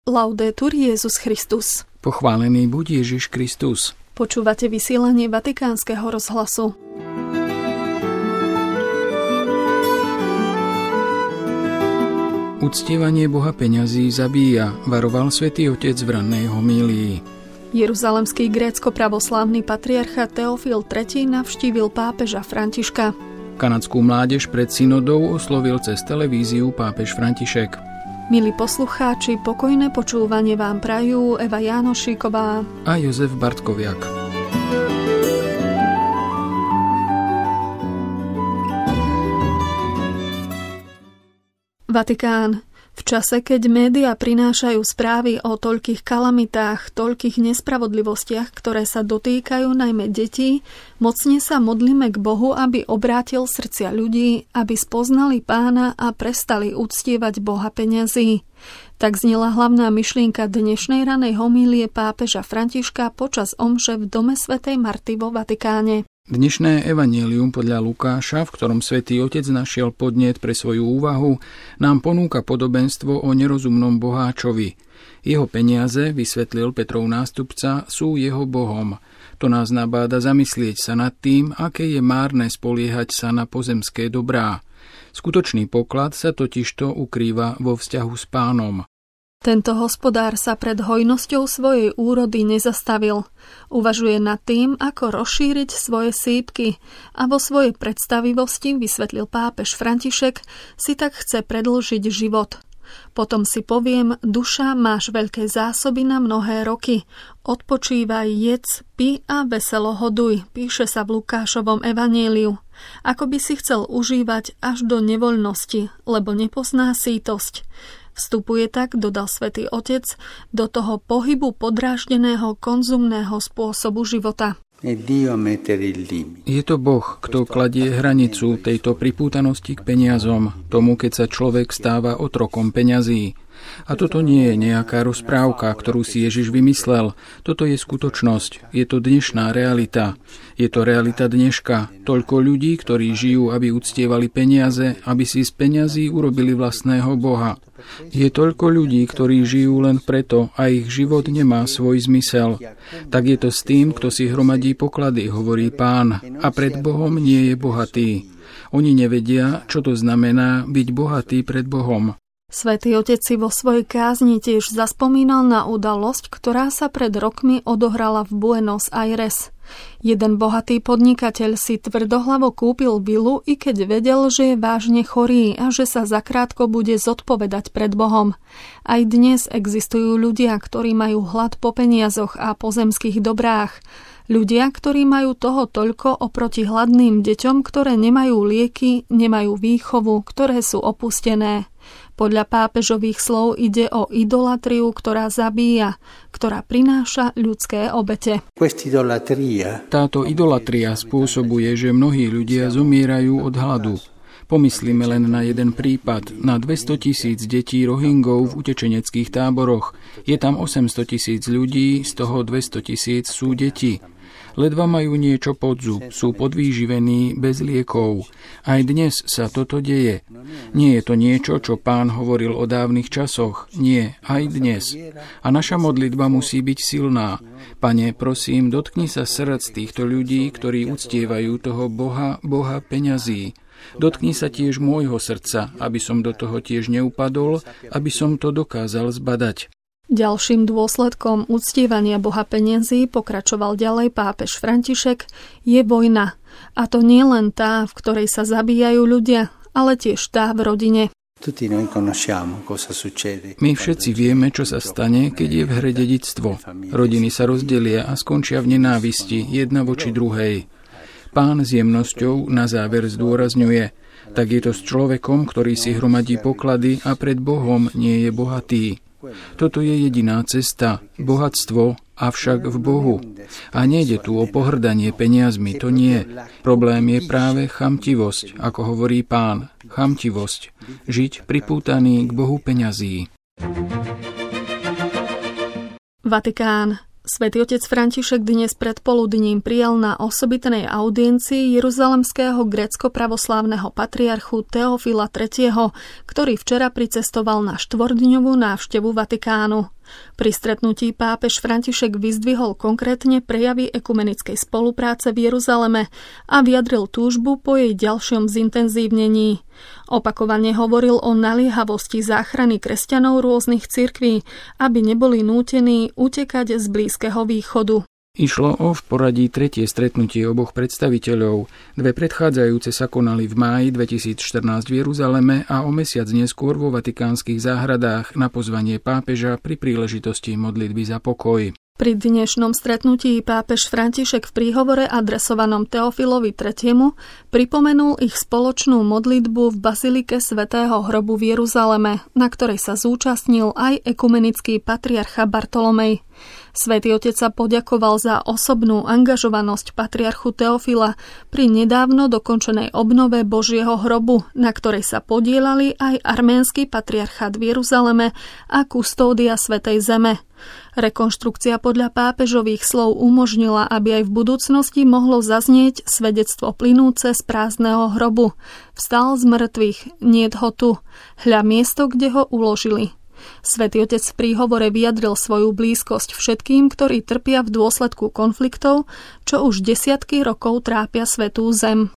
Laudetur Jesus Christus. Pochválený buď Ježiš Kristus. Počúvate vysielanie Vatikánskeho rozhlasu. Uctievanie Boha peňazí zabíja, varoval Svätý Otec v rannej homílii. Jeruzalemský grécko-pravoslávny patriarcha Teofil III navštívil pápeža Františka. Kanadskú mládež pred synodou oslovil cez televíziu pápež František. Milí poslucháči, pokojné počúvanie vám prajú Eva Jánošíková a Jozef Bartkoviak. Vatikán. V čase, keď médiá prinášajú správy o toľkých kalamitách, toľkých nespravodlivostiach, ktoré sa dotýkajú najmä detí, mocne sa modlíme k Bohu, aby obrátil srdcia ľudí, aby spoznali Pána a prestali uctievať Boha peňazí. Tak znela hlavná myšlienka dnešnej ranej homílie pápeža Františka počas omše v dome svätej Marty vo Vatikáne. Dnešné evanjelium podľa Lukáša, v ktorom Svätý Otec našiel podnet pre svoju úvahu, nám ponúka podobenstvo o nerozumnom boháčovi. Jeho peniaze, vysvetlil Petrov nástupca, sú jeho bohom. To nás nabáda zamyslieť sa nad tým, aké je márne spoliehať sa na pozemské dobrá. Skutočný poklad sa totižto ukrýva vo vzťahu s Pánom. Tento hospodár sa pred hojnosťou svojej úrody nezastavil. Uvažuje nad tým, ako rozšíriť svoje sípky a vo svojej predstavivosti, vysvetlil pápež František, si tak chce predĺžiť život. Potom si poviem, duša, máš veľké zásoby na mnohé roky. Odpočívaj, jedz, pi a veselo hoduj, píše sa v Lukášovom evanjeliu. Ako by si chcel užívať až do nevoľnosti, lebo nepozná sýtosť. Vstupuje tak, dodal Svätý Otec, do toho pohybu podráždeného konzumného spôsobu života. Je to Boh, kto kladie hranicu tejto pripútanosti k peniazom, tomu, keď sa človek stáva otrokom peňazí. A toto nie je nejaká rozprávka, ktorú si Ježiš vymyslel. Toto je skutočnosť. Je to dnešná realita. Je to realita dneška. Toľko ľudí, ktorí žijú, aby uctievali peniaze, aby si z peňazí urobili vlastného Boha. Je toľko ľudí, ktorí žijú len preto a ich život nemá svoj zmysel. Tak je to s tým, kto si hromadí poklady, hovorí Pán, a pred Bohom nie je bohatý. Oni nevedia, čo to znamená byť bohatý pred Bohom. Svätý Otec si vo svojej kázni tiež zaspomínal na udalosť, ktorá sa pred rokmi odohrala v Buenos Aires. Jeden bohatý podnikateľ si tvrdohlavo kúpil vilu, i keď vedel, že je vážne chorý a že sa zakrátko bude zodpovedať pred Bohom. Aj dnes existujú ľudia, ktorí majú hlad po peniazoch a pozemských dobrách. Ľudia, ktorí majú toho toľko oproti hladným deťom, ktoré nemajú lieky, nemajú výchovu, ktoré sú opustené. Podľa pápežových slov ide o idolatriu, ktorá zabíja, ktorá prináša ľudské obete. Táto idolatria spôsobuje, že mnohí ľudia zomierajú od hladu. Pomyslíme len na jeden prípad, na 200 000 detí Rohingov v utečeneckých táboroch. Je tam 800 000 ľudí, z toho 200 000 sú deti. Ledva majú niečo pod zub, sú podvýživení bez liekov. Aj dnes sa toto deje. Nie je to niečo, čo Pán hovoril o dávnych časoch. Nie, aj dnes. A naša modlitba musí byť silná. Pane, prosím, dotkni sa srdc týchto ľudí, ktorí uctievajú toho Boha peňazí. Dotkni sa tiež môjho srdca, aby som do toho tiež neupadol, aby som to dokázal zbadať. Ďalším dôsledkom uctievania Boha peňazí, pokračoval ďalej pápež František, je vojna. A to nie len tá, v ktorej sa zabíjajú ľudia, ale tiež tá v rodine. My všetci vieme, čo sa stane, keď je v hre dedičstvo. Rodiny sa rozdelia a skončia v nenávisti jedna voči druhej. Pán s jemnosťou na záver zdôrazňuje, tak je to s človekom, ktorý si hromadí poklady a pred Bohom nie je bohatý. Toto je jediná cesta, bohatstvo, avšak v Bohu. A nejde tu o pohrdanie peniazmi, to nie. Problém je práve chamtivosť, ako hovorí Pán. Chamtivosť. Žiť pripútaný k Bohu peňazí. Vatikán. Svätý Otec František dnes predpoludním prijal na osobitnej audiencii jeruzalemského grécko-pravoslávneho patriarchu Teofila III., ktorý včera pricestoval na 4-dňovú návštevu Vatikánu. Pri stretnutí pápež František vyzdvihol konkrétne prejavy ekumenickej spolupráce v Jeruzaleme a vyjadril túžbu po jej ďalšom zintenzívnení. Opakovane hovoril o naliehavosti záchrany kresťanov rôznych cirkví, aby neboli nútení utekať z Blízkeho východu. Išlo o v poradí tretie stretnutie oboch predstaviteľov. Dve predchádzajúce sa konali v máji 2014 v Jeruzaleme a o mesiac neskôr vo Vatikánskych záhradách na pozvanie pápeža pri príležitosti modlitby za pokoj. Pri dnešnom stretnutí pápež František v príhovore adresovanom Teofilovi III. Pripomenul ich spoločnú modlitbu v bazilike Svätého hrobu v Jeruzaleme, na ktorej sa zúčastnil aj ekumenický patriarcha Bartolomej. Svätý Otec sa poďakoval za osobnú angažovanosť patriarchu Teofila pri nedávno dokončenej obnove Božieho hrobu, na ktorej sa podieľali aj arménsky patriarchát v Jeruzaleme a kustódia Svätej Zeme. Rekonštrukcia podľa pápežových slov umožnila, aby aj v budúcnosti mohlo zaznieť svedectvo plynúce z prázdneho hrobu. Vstal z mŕtvych, niet ho tu. Hľa miesto, kde ho uložili. Svätý Otec v príhovore vyjadril svoju blízkosť všetkým, ktorí trpia v dôsledku konfliktov, čo už desiatky rokov trápia Svätú Zem.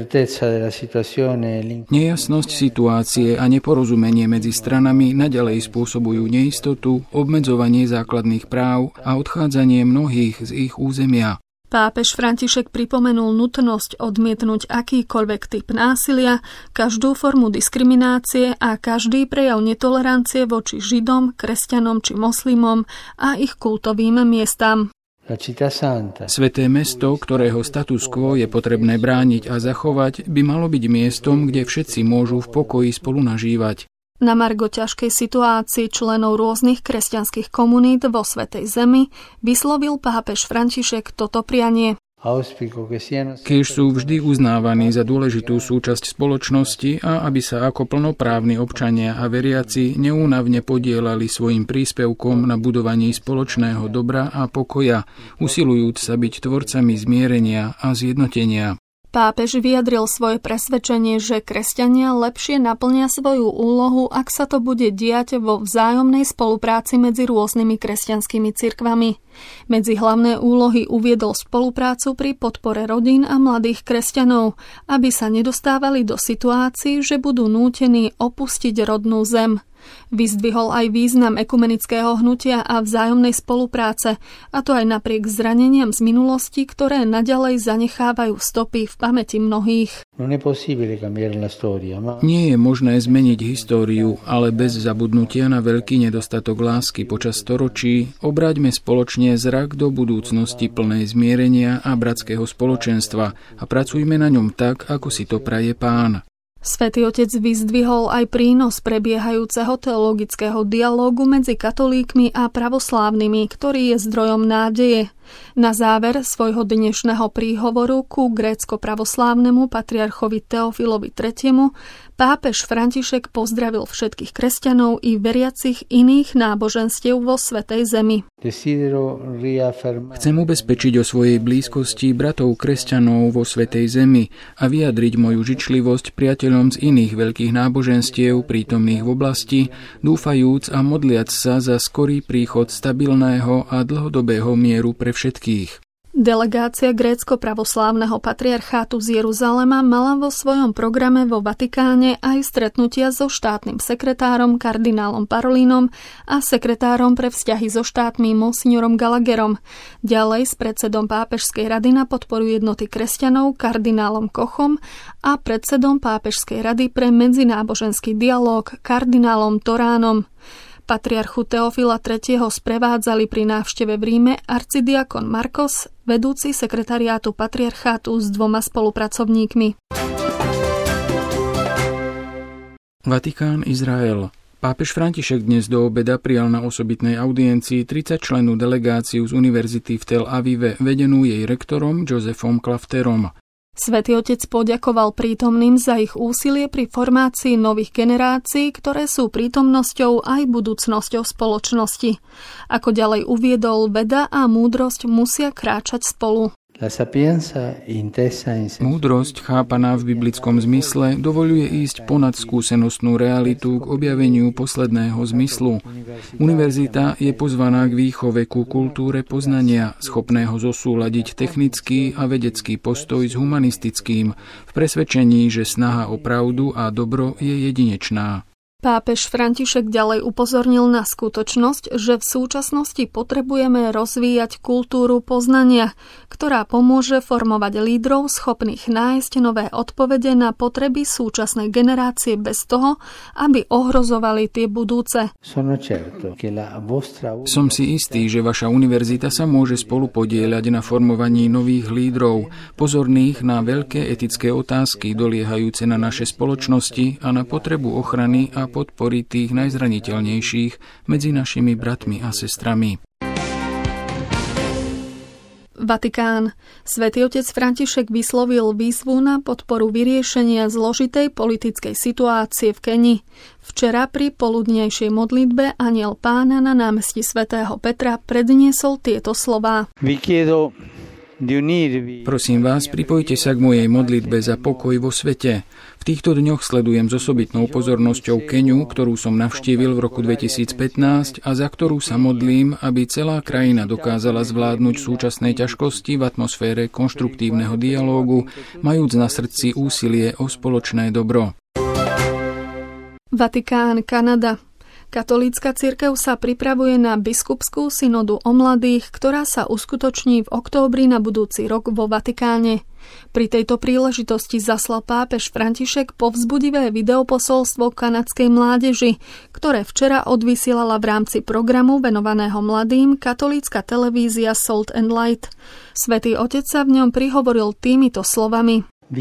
Nejasnosť situácie a neporozumenie medzi stranami naďalej spôsobujú neistotu, obmedzovanie základných práv a odchádzanie mnohých z ich územia. Pápež František pripomenul nutnosť odmietnúť akýkoľvek typ násilia, každú formu diskriminácie a každý prejav netolerancie voči Židom, kresťanom či moslimom a ich kultovým miestam. Sväté mesto, ktorého status quo je potrebné brániť a zachovať, by malo byť miestom, kde všetci môžu v pokoji spolu nažívať. Na margo ťažkej situácii členov rôznych kresťanských komunít vo Svätej Zemi vyslovil pápež František toto prianie. Keď sú vždy uznávaní za dôležitú súčasť spoločnosti a aby sa ako plnoprávni občania a veriaci neúnavne podielali svojim príspevkom na budovaní spoločného dobra a pokoja, usilujúc sa byť tvorcami zmierenia a zjednotenia. Pápež vyjadril svoje presvedčenie, že kresťania lepšie naplnia svoju úlohu, ak sa to bude diať vo vzájomnej spolupráci medzi rôznymi kresťanskými cirkvami. Medzi hlavné úlohy uviedol spoluprácu pri podpore rodín a mladých kresťanov, aby sa nedostávali do situácií, že budú nútení opustiť rodnú zem. Vyzdvihol aj význam ekumenického hnutia a vzájomnej spolupráce, a to aj napriek zraneniam z minulosti, ktoré naďalej zanechávajú stopy v pamäti mnohých. Nie je možné zmeniť históriu, ale bez zabudnutia na veľký nedostatok lásky počas storočí obráťme spoločne zrak do budúcnosti plnej zmierenia a bratského spoločenstva a pracujme na ňom tak, ako si to praje Pán. Svätý Otec vyzdvihol aj prínos prebiehajúceho teologického dialógu medzi katolíkmi a pravoslávnymi, ktorý je zdrojom nádeje. Na záver svojho dnešného príhovoru ku grécko-pravoslávnemu patriarchovi Teofilovi III. Pápež František pozdravil všetkých kresťanov i veriacich iných náboženstiev vo Svätej Zemi. Chcem ubezpečiť o svojej blízkosti bratov kresťanov vo Svätej Zemi a vyjadriť moju žičlivosť priateľom z iných veľkých náboženstiev prítomných v oblasti, dúfajúc a modliac sa za skorý príchod stabilného a dlhodobého mieru pre všetkých. Delegácia grécko-pravoslávneho patriarchátu z Jeruzalema mala vo svojom programe vo Vatikáne aj stretnutia so štátnym sekretárom kardinálom Parolínom a sekretárom pre vzťahy so štátmi monsignorom Gallagherom. Ďalej s predsedom Pápežskej rady na podporu jednoty kresťanov kardinálom Kochom a predsedom Pápežskej rady pre medzináboženský dialóg kardinálom Toránom. Patriarchu Teofila III. Sprevádzali pri návšteve v Ríme arcidiakon Markos, vedúci sekretariátu patriarchátu s 2 spolupracovníkmi. Vatikán, Izrael. Pápež František dnes do obeda prijal na osobitnej audiencii 30-člennú delegáciu z univerzity v Tel Avive, vedenú jej rektorom Josephom Klafterom. Svätý Otec poďakoval prítomným za ich úsilie pri formácii nových generácií, ktoré sú prítomnosťou aj budúcnosťou spoločnosti. Ako ďalej uviedol, veda a múdrosť musia kráčať spolu. Múdrosť, chápaná v biblickom zmysle, dovoľuje ísť ponad skúsenostnú realitu k objaveniu posledného zmyslu. Univerzita je pozvaná k výchove ku kultúre poznania, schopného zosúladiť technický a vedecký postoj s humanistickým, v presvedčení, že snaha o pravdu a dobro je jedinečná. Pápež František ďalej upozornil na skutočnosť, že v súčasnosti potrebujeme rozvíjať kultúru poznania, ktorá pomôže formovať lídrov schopných nájsť nové odpovede na potreby súčasnej generácie bez toho, aby ohrozovali tie budúce. Som si istý, že vaša univerzita sa môže spolupodieľať na formovaní nových lídrov, pozorných na veľké etické otázky doliehajúce na naše spoločnosti a na potrebu ochrany a podpory tých najzraniteľnejších medzi našimi bratmi a sestrami. Vatikán. Svätý otec František vyslovil výzvu na podporu vyriešenia zložitej politickej situácie v Keni. Včera pri poludnejšej modlitbe Anjel Pána na námestí svätého Petra predniesol tieto slová. Prosím vás, pripojte sa k mojej modlitbe za pokoj vo svete. V týchto dňoch sledujem s osobitnou pozornosťou Keniu, ktorú som navštívil v roku 2015 a za ktorú sa modlím, aby celá krajina dokázala zvládnuť súčasné ťažkosti v atmosfére konštruktívneho dialógu, majúc na srdci úsilie o spoločné dobro. Vatikán, Kanada. Katolícka cirkev sa pripravuje na biskupskú synodu o mladých, ktorá sa uskutoční v októbri na budúci rok vo Vatikáne. Pri tejto príležitosti zaslal pápež František povzbudivé videoposolstvo kanadskej mládeži, ktoré včera odvysielala v rámci programu venovaného mladým katolícka televízia Salt and Light. Svätý otec sa v ňom prihovoril týmito slovami.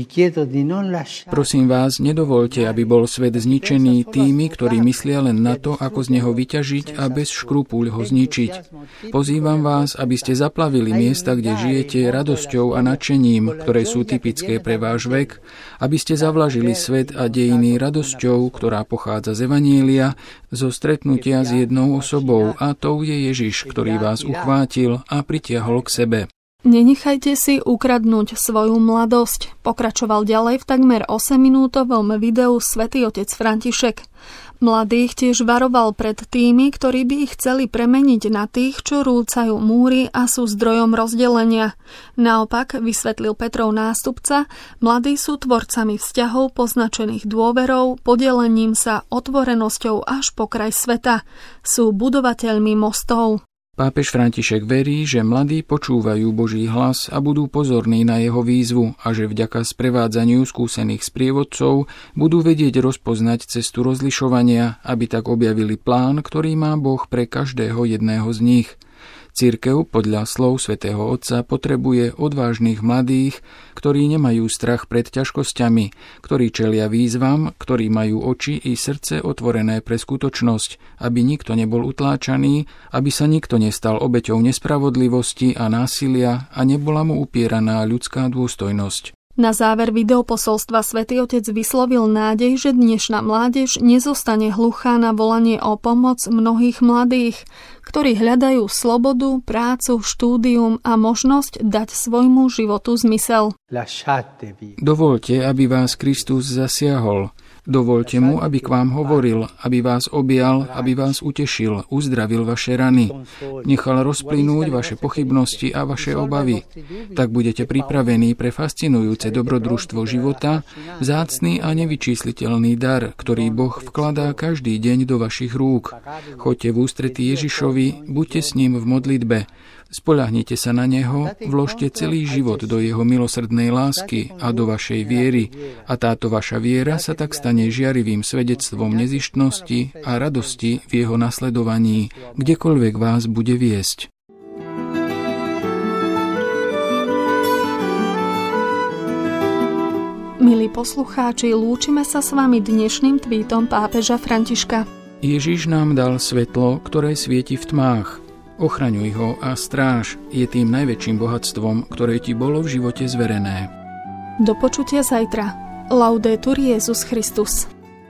Prosím vás, nedovoľte, aby bol svet zničený tými, ktorí myslia len na to, ako z neho vyťažiť a bez škrupúľ ho zničiť. Pozývam vás, aby ste zaplavili miesta, kde žijete, radosťou a nadšením, ktoré sú typické pre váš vek, aby ste zavlažili svet a dejiny radosťou, ktorá pochádza z Evanielia, zo stretnutia s jednou osobou, a tou je Ježiš, ktorý vás uchvátil a pritiahol k sebe. Nenechajte si ukradnúť svoju mladosť, pokračoval ďalej v takmer 8-minútovom videu svätý otec František. Mladých tiež varoval pred tými, ktorí by ich chceli premeniť na tých, čo rúcajú múry a sú zdrojom rozdelenia. Naopak, vysvetlil Petrov nástupca, mladí sú tvorcami vzťahov poznačených dôverou, podelením sa, otvorenosťou až po kraj sveta. Sú budovateľmi mostov. Pápež František verí, že mladí počúvajú Boží hlas a budú pozorní na jeho výzvu a že vďaka sprevádzaniu skúsených sprievodcov budú vedieť rozpoznať cestu rozlišovania, aby tak objavili plán, ktorý má Boh pre každého jedného z nich. Cirkev podľa slov svätého Otca potrebuje odvážnych mladých, ktorí nemajú strach pred ťažkosťami, ktorí čelia výzvam, ktorí majú oči i srdce otvorené pre skutočnosť, aby nikto nebol utláčaný, aby sa nikto nestal obeťou nespravodlivosti a násilia a nebola mu upieraná ľudská dôstojnosť. Na záver videoposolstva svätý otec vyslovil nádej, že dnešná mládež nezostane hluchá na volanie o pomoc mnohých mladých, ktorí hľadajú slobodu, prácu, štúdium a možnosť dať svojmu životu zmysel. Dovoľte, aby vás Kristus zasiahol. Dovoľte mu, aby k vám hovoril, aby vás objal, aby vás utešil, uzdravil vaše rany. Nechal rozplynúť vaše pochybnosti a vaše obavy. Tak budete pripravení pre fascinujúce dobrodružstvo života, vzácny a nevyčísliteľný dar, ktorý Boh vkladá každý deň do vašich rúk. Choďte v ústretí Ježišovi, buďte s ním v modlitbe. Spoľahnite sa na neho, vložte celý život do jeho milosrdnej lásky a do vašej viery. A táto vaša viera sa tak stane žiarivým svedectvom nezištnosti a radosti v jeho nasledovaní, kdekoľvek vás bude viesť. Milí poslucháči, lúčime sa s vami dnešným tweetom pápeža Františka. Ježiš nám dal svetlo, ktoré svieti v tmách. Ochraňuj ho a stráž, je tým najväčším bohatstvom, ktoré ti bolo v živote zverené. Do počutia zajtra. Laudetur Jesus Christus.